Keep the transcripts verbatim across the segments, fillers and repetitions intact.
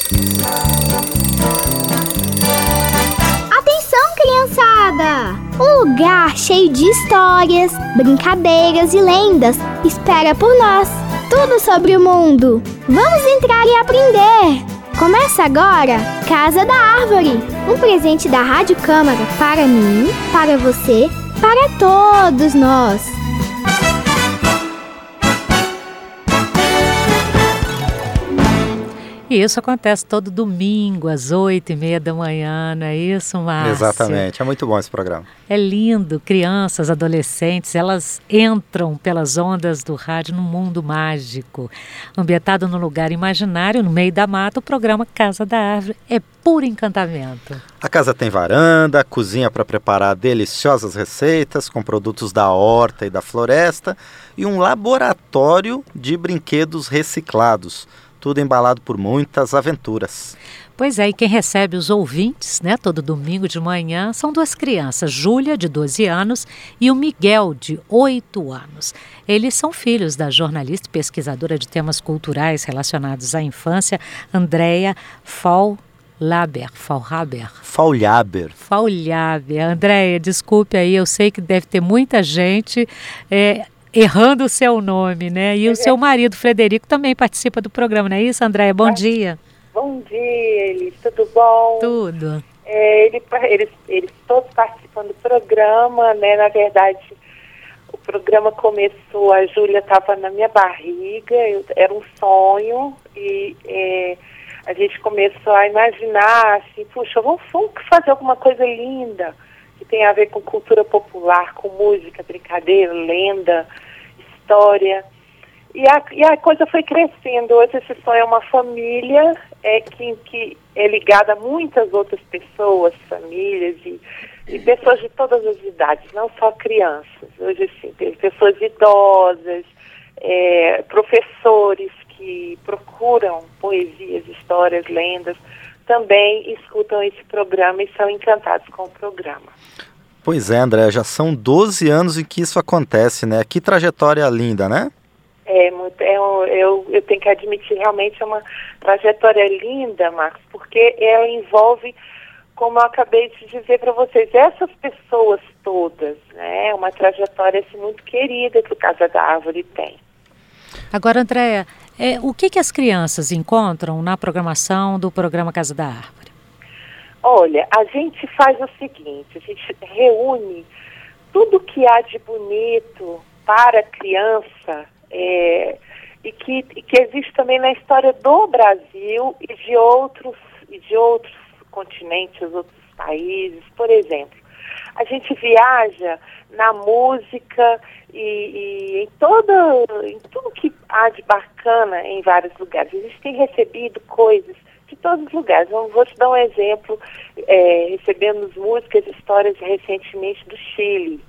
Atenção, criançada! Um lugar cheio de histórias, brincadeiras e lendas espera por nós. Tudo sobre o mundo. Vamos entrar e aprender! Começa agora Casa da Árvore, um presente da Rádio Câmara para mim, para você, para todos nós. E isso acontece todo domingo, às oito e meia da manhã, não é isso, Márcio? Exatamente, é muito bom esse programa. É lindo, crianças, adolescentes, elas entram pelas ondas do rádio num mundo mágico. Ambientado num lugar imaginário, no meio da mata, o programa Casa da Árvore é puro encantamento. A casa tem varanda, cozinha para preparar deliciosas receitas com produtos da horta e da floresta e um laboratório de brinquedos reciclados. Tudo embalado por muitas aventuras. Pois é, e quem recebe os ouvintes, né, todo domingo de manhã, são duas crianças, Júlia, de doze anos, e o Miguel, de oito anos. Eles são filhos da jornalista e pesquisadora de temas culturais relacionados à infância, Andréia Faulhaber. Faulhaber. Faulhaber. Faulhaber. Andréia, desculpe aí, eu sei que deve ter muita gente... É, errando o seu nome, né? E o seu marido, Frederico, também participa do programa, não é isso, Andréia? Bom dia. Bom dia, Elis. Tudo bom? Tudo. É, ele, eles, eles todos participam do programa, né? Na verdade, o programa começou, a Júlia estava na minha barriga, eu, era um sonho, e é, a gente começou a imaginar, assim, puxa, vamos, vamos fazer alguma coisa linda, que tem a ver com cultura popular, com música, brincadeira, lenda, história. E a, e a coisa foi crescendo. Hoje esse sonho é uma família é, que, que é ligada a muitas outras pessoas, famílias e, e pessoas de todas as idades, não só crianças. Hoje, assim, tem pessoas idosas, é, professores que procuram poesias, histórias, lendas, também escutam esse programa e são encantados com o programa. Pois é, André, já são doze anos em que isso acontece, né? Que trajetória linda, né? É, muito, é um, eu, eu tenho que admitir, realmente é uma trajetória linda, Marcos, porque ela envolve, como eu acabei de dizer para vocês, essas pessoas todas, né? É uma trajetória assim, muito querida que o Casa da Árvore tem. Agora, Andréia, É, o que, que as crianças encontram na programação do programa Casa da Árvore? Olha, a gente faz o seguinte, a gente reúne tudo que há de bonito para a criança é, e, que, e que existe também na história do Brasil e de outros, e de outros continentes, outros países. Por exemplo, a gente viaja na música e, e em, toda, em tudo que há de bacana em vários lugares. A gente tem recebido coisas de todos os lugares. Eu vou te dar um exemplo. É, recebemos músicas e histórias recentemente do Chile.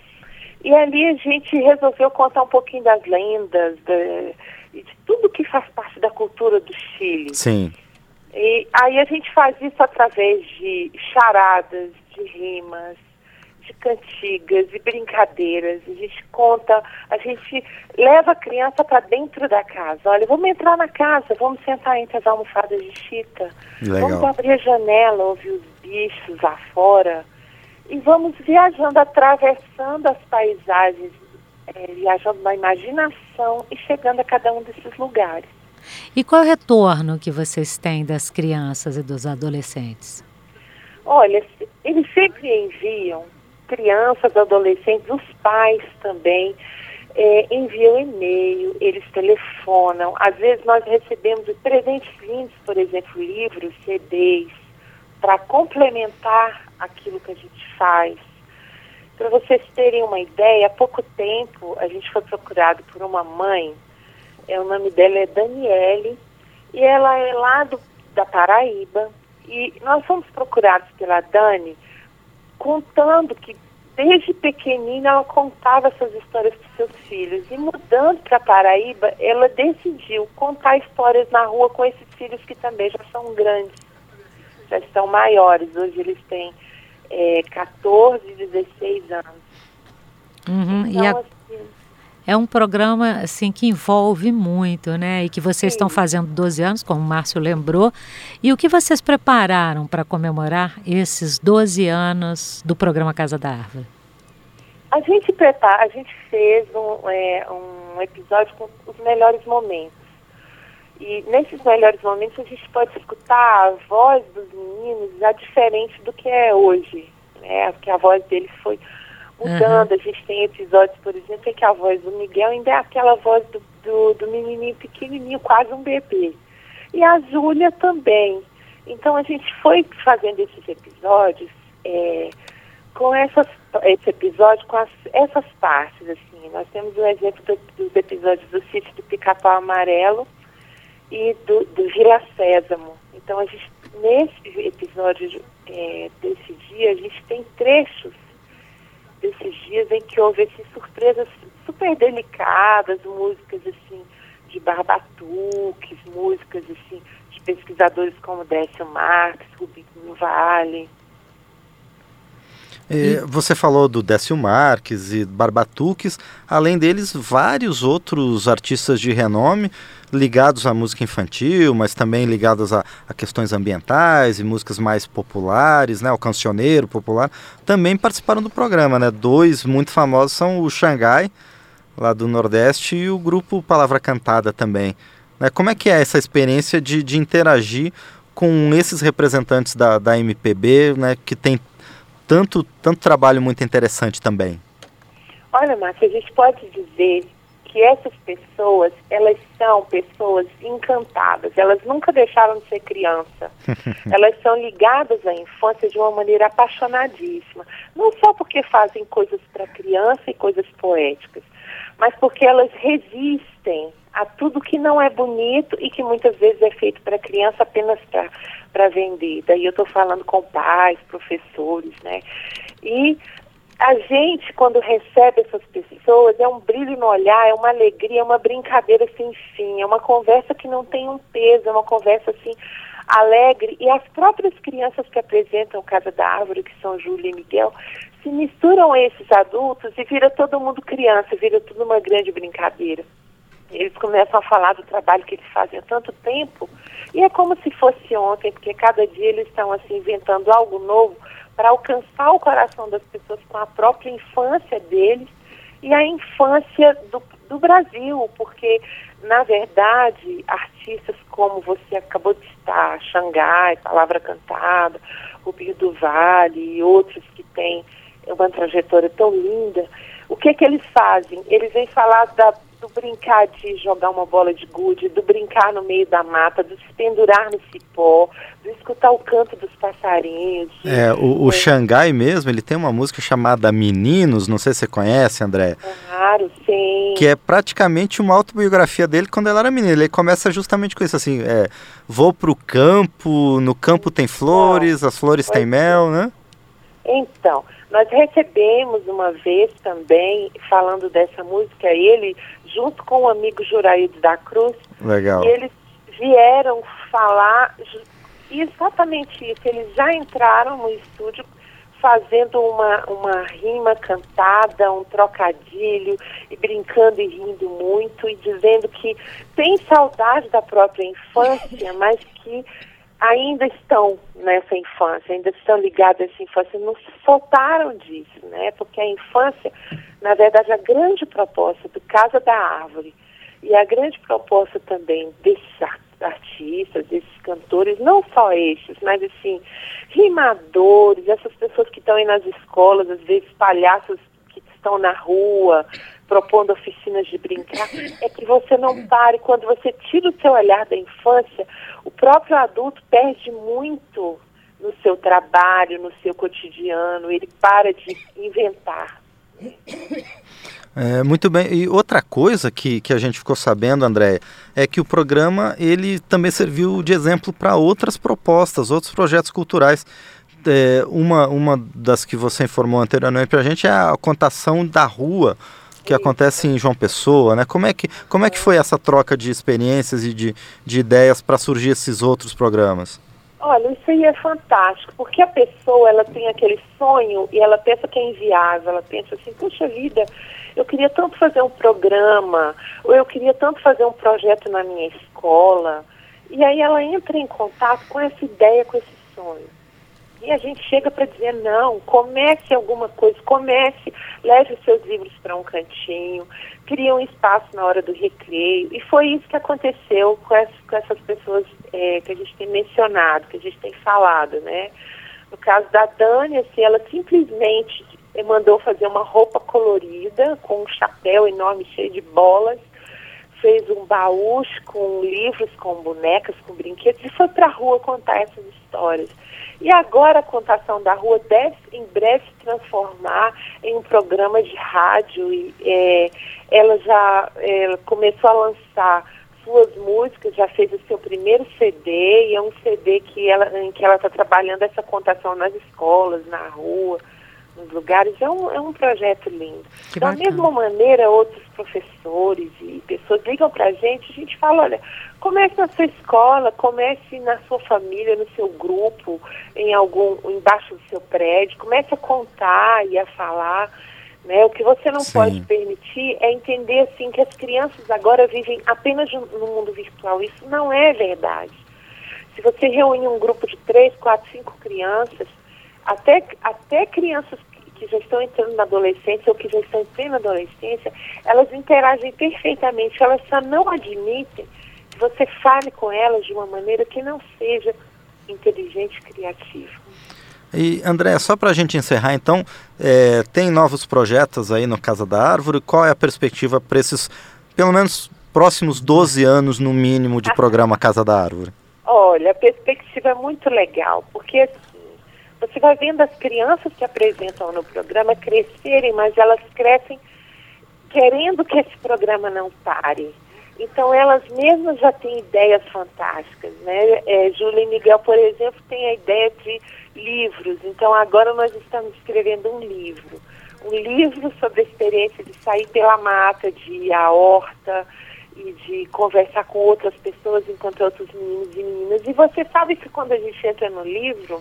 E ali a gente resolveu contar um pouquinho das lendas, de, de tudo que faz parte da cultura do Chile. Sim. E aí a gente faz isso através de charadas, de rimas, de cantigas e brincadeiras. A gente conta, a gente leva a criança para dentro da casa. Olha, vamos entrar na casa, vamos sentar entre as almofadas de chita. Legal. Vamos abrir a janela, ouvir os bichos lá fora. E vamos viajando, atravessando as paisagens, é, viajando na imaginação e chegando a cada um desses lugares. E qual é o retorno que vocês têm das crianças e dos adolescentes? Olha, eles sempre enviam, crianças, adolescentes, os pais também, é, enviam e-mail, eles telefonam. Às vezes nós recebemos presentes lindos, por exemplo, livros, C Ds, para complementar aquilo que a gente faz. Para vocês terem uma ideia, há pouco tempo a gente foi procurado por uma mãe, é, o nome dela é Daniele, e ela é lá do, da Paraíba, e nós fomos procurados pela Dani, contando que desde pequenina ela contava essas histórias para seus filhos, e mudando para Paraíba, ela decidiu contar histórias na rua com esses filhos que também já são grandes, já estão maiores, hoje eles têm é, catorze, dezesseis anos. Uhum, então, e, a, assim, É um programa assim, que envolve muito, né? E que vocês Sim. estão fazendo doze anos, como o Márcio lembrou. E o que vocês prepararam para comemorar esses doze anos do programa Casa da Árvore? A gente prepara, a gente fez um, é, um episódio com os melhores momentos. E nesses melhores momentos a gente pode escutar a voz dos meninos já diferente do que é hoje, né? Porque a voz deles foi mudando. Uhum. A gente tem episódios, por exemplo, em que a voz do Miguel ainda é aquela voz do, do, do menininho pequenininho, quase um bebê. E a Júlia também. Então a gente foi fazendo esses episódios é, com essas, esse episódio, com as, essas partes, assim. Nós temos o exemplo do, dos episódios do Sítio do Pica-Pau Amarelo e do, do Vila Sésamo. Então, a gente, nesse episódio é, desse dia, a gente tem trechos desses dias em que houve assim, surpresas super delicadas, músicas assim de barbatuques, músicas assim de pesquisadores como Décio Marques, Rubinho Vale. É, você falou do Décio Marques e Barbatuques, além deles, vários outros artistas de renome ligados à música infantil, mas também ligados a, a questões ambientais e músicas mais populares, né, o cancioneiro popular, também participaram do programa, né? Dois muito famosos são o Xangai, lá do Nordeste, e o grupo Palavra Cantada também. Né? Como é que é essa experiência de, de interagir com esses representantes da, da M P B, né, que tem Tanto, tanto trabalho muito interessante também? Olha, Márcia, a gente pode dizer que essas pessoas, elas são pessoas encantadas, elas nunca deixaram de ser criança. Elas são ligadas à infância de uma maneira apaixonadíssima. Não só porque fazem coisas para criança e coisas poéticas, mas porque elas resistem a tudo que não é bonito e que muitas vezes é feito para criança apenas para vender. Daí eu estou falando com pais, professores, né? E a gente, quando recebe essas pessoas, é um brilho no olhar, é uma alegria, é uma brincadeira sem fim, é uma conversa que não tem um peso, é uma conversa assim alegre. E as próprias crianças que apresentam Casa da Árvore, que são Júlia e Miguel, se misturam a esses adultos e vira todo mundo criança, vira tudo uma grande brincadeira. Eles começam a falar do trabalho que eles fazem há tanto tempo, e é como se fosse ontem, porque cada dia eles estão assim inventando algo novo para alcançar o coração das pessoas com a própria infância deles e a infância do, do Brasil, porque, na verdade, artistas como você acabou de citar, Xangai, Palavra Cantada, Rubinho do Vale e outros que têm uma trajetória tão linda, o que que eles fazem? Eles vêm falar da do brincar de jogar uma bola de gude, do brincar no meio da mata, do se pendurar no cipó, do escutar o canto dos passarinhos. De... É, o, o é. Xangai mesmo, ele tem uma música chamada Meninos, não sei se você conhece, André. Claro, sim. Que é praticamente uma autobiografia dele quando ela era menina. Ele começa justamente com isso, assim, é, vou pro campo, no campo tem flores, as flores têm mel, né? Então, nós recebemos uma vez também, falando dessa música, ele, junto com o amigo Juraído da Cruz, legal. E eles vieram falar exatamente isso. Eles já entraram no estúdio fazendo uma, uma rima cantada, um trocadilho, e brincando e rindo muito, e dizendo que tem saudade da própria infância, mas que ainda estão nessa infância, ainda estão ligados a essa infância, não se soltaram disso, né? Porque a infância, na verdade, a grande proposta do Casa da Árvore e a grande proposta também desses artistas, desses cantores, não só esses, mas assim, rimadores, essas pessoas que estão aí nas escolas, às vezes palhaços que estão na rua, propondo oficinas de brincar, é que você não pare. Quando você tira o seu olhar da infância, o próprio adulto perde muito no seu trabalho, no seu cotidiano, ele para de inventar. É, muito bem. E outra coisa que, que a gente ficou sabendo, André, é que o programa ele também serviu de exemplo para outras propostas, outros projetos culturais. É, uma, uma das que você informou anteriormente para a gente é a contação da rua, que acontece em João Pessoa, né? Como é que, como é que foi essa troca de experiências e de, de ideias para surgir esses outros programas? Olha, isso aí é fantástico, porque a pessoa, ela tem aquele sonho e ela pensa que é inviável, ela pensa assim, puxa vida, eu queria tanto fazer um programa, ou eu queria tanto fazer um projeto na minha escola, e aí ela entra em contato com essa ideia, com esse sonho. E a gente chega para dizer, não, comece alguma coisa, comece, leve os seus livros para um cantinho, crie um espaço na hora do recreio. E foi isso que aconteceu com, essa, com essas pessoas é, que a gente tem mencionado, que a gente tem falado, né? No caso da Dani, assim, ela simplesmente mandou fazer uma roupa colorida, com um chapéu enorme cheio de bolas, fez um baú com livros, com bonecas, com brinquedos, e foi para a rua contar essas histórias. E agora a Contação da Rua deve em breve se transformar em um programa de rádio. E é, ela já é, começou a lançar suas músicas, já fez o seu primeiro C D, e é um C D que ela, em que ela está trabalhando essa contação nas escolas, na rua, nos lugares. É um, é um projeto lindo. Que da bacana. mesma maneira, outros professores e pessoas ligam para a gente, a gente fala, olha, comece na sua escola, comece na sua família, no seu grupo, em algum, embaixo do seu prédio, comece a contar e a falar, né? O que você não Sim. pode permitir é entender assim que as crianças agora vivem apenas no mundo virtual. Isso não é verdade. Se você reúne um grupo de três, quatro, cinco crianças, até, até crianças que já estão entrando na adolescência ou que já estão em plena adolescência, elas interagem perfeitamente, elas só não admitem que você fale com elas de uma maneira que não seja inteligente e criativa. E, André, só para a gente encerrar, então, é, tem novos projetos aí no Casa da Árvore? Qual é a perspectiva para esses, pelo menos, próximos doze anos, no mínimo, de programa Casa da Árvore? Olha, a perspectiva é muito legal, porque assim, você vai vendo as crianças que apresentam no programa crescerem, mas elas crescem querendo que esse programa não pare. Então, elas mesmas já têm ideias fantásticas, né? É, Júlia e Miguel, por exemplo, têm a ideia de livros. Então, agora nós estamos escrevendo um livro. Um livro sobre a experiência de sair pela mata, de ir à horta e de conversar com outras pessoas, encontrar outros meninos e meninas. E você sabe que quando a gente entra no livro,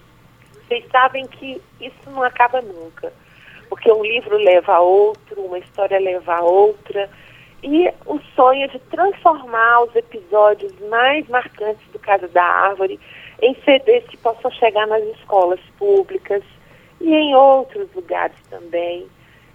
vocês sabem que isso não acaba nunca. Porque um livro leva a outro, uma história leva a outra. E o sonho é de transformar os episódios mais marcantes do Casa da Árvore em C Ds que possam chegar nas escolas públicas e em outros lugares também.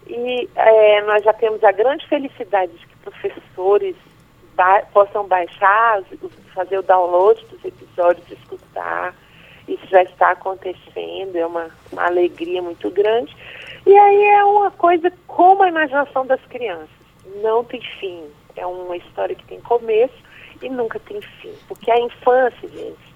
E é, nós já temos a grande felicidade de que professores ba- possam baixar, fazer o download dos episódios, escutar. Isso já está acontecendo, é uma, uma alegria muito grande. E aí é uma coisa como a imaginação das crianças. Não tem fim. É uma história que tem começo e nunca tem fim. Porque a infância, gente,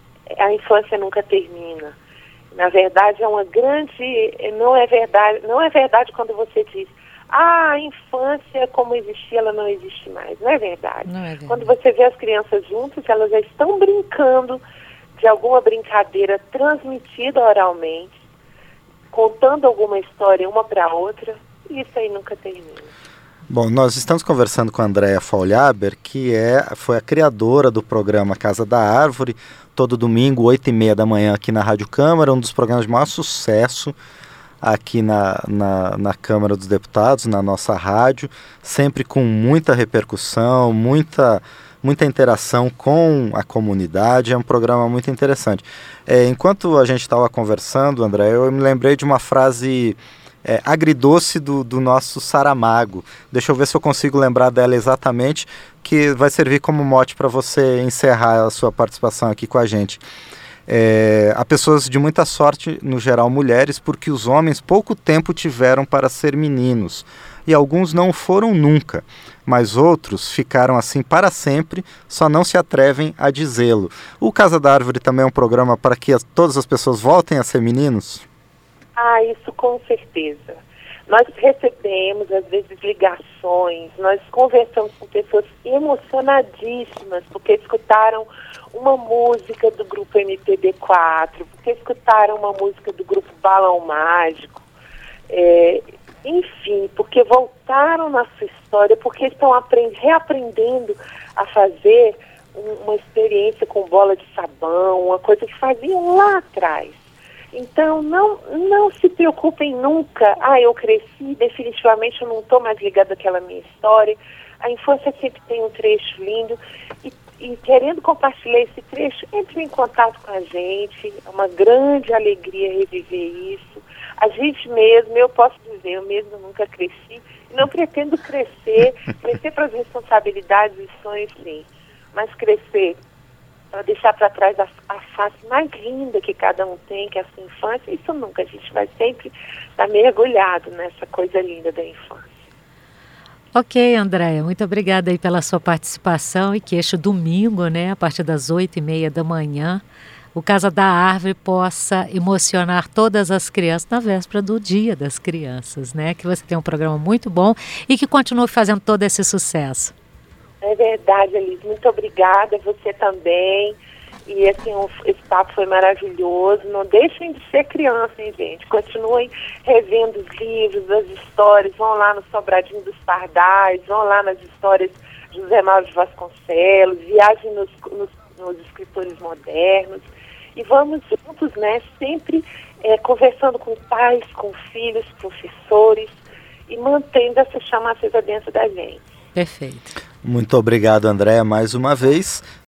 a infância nunca termina. Na verdade, é uma grande... Não é verdade, não é verdade quando você diz, ah, a infância como existia, ela não existe mais. Não é verdade. Não é verdade. Quando você vê as crianças juntas, elas já estão brincando de alguma brincadeira transmitida oralmente, contando alguma história uma para outra, e isso aí nunca termina. Bom, nós estamos conversando com a Andréa Faulhaber, que é, foi a criadora do programa Casa da Árvore, todo domingo, oito e meia da manhã, aqui na Rádio Câmara, um dos programas de maior sucesso aqui na, na, na Câmara dos Deputados, na nossa rádio, sempre com muita repercussão, muita, muita interação com a comunidade, é um programa muito interessante. É, enquanto a gente estava conversando, André, eu me lembrei de uma frase... É, agridoce do, do nosso Saramago. Deixa eu ver se eu consigo lembrar dela exatamente, que vai servir como mote para você encerrar a sua participação aqui com a gente. É, há pessoas de muita sorte, no geral mulheres, porque os homens pouco tempo tiveram para ser meninos, e alguns não foram nunca, mas outros ficaram assim para sempre, só não se atrevem a dizê-lo. O Casa da Árvore também é um programa para que as, todas as pessoas voltem a ser meninos? Ah, isso com certeza. Nós recebemos, às vezes, ligações, nós conversamos com pessoas emocionadíssimas, porque escutaram uma música do grupo M P B quatro, porque escutaram uma música do grupo Balão Mágico, é, enfim, porque voltaram na sua história, porque estão aprend- reaprendendo a fazer uma experiência com bola de sabão, uma coisa que faziam lá atrás. Então, não, não se preocupem nunca. Ah, eu cresci, definitivamente eu não estou mais ligada àquela minha história. A infância sempre tem um trecho lindo. E, e querendo compartilhar esse trecho, entre em contato com a gente. É uma grande alegria reviver isso. A gente mesmo, eu posso dizer, eu mesmo nunca cresci. E não pretendo crescer, crescer para as responsabilidades e sonhos, sim. Mas crescer para deixar para trás a, a face mais linda que cada um tem, que é a sua infância, isso nunca. A gente vai sempre estar mergulhado nessa coisa linda da infância. Ok, Andréia, muito obrigada aí pela sua participação e que este domingo, né, a partir das oito e meia da manhã, o Casa da Árvore possa emocionar todas as crianças na véspera do Dia das Crianças, né? Que você tenha um programa muito bom e que continue fazendo todo esse sucesso. É verdade, Alice. Muito obrigada. Você também. E, assim, um, esse papo foi maravilhoso. Não deixem de ser criança, hein, gente? Continuem revendo os livros, as histórias. Vão lá no Sobradinho dos Pardais, vão lá nas histórias de José Mauro de Vasconcelos, viajem nos, nos, nos escritores modernos. E vamos juntos, né? Sempre é, conversando com pais, com filhos, professores e mantendo essa chama acesa dentro da gente. Perfeito. Muito obrigado, Andréia, mais uma vez.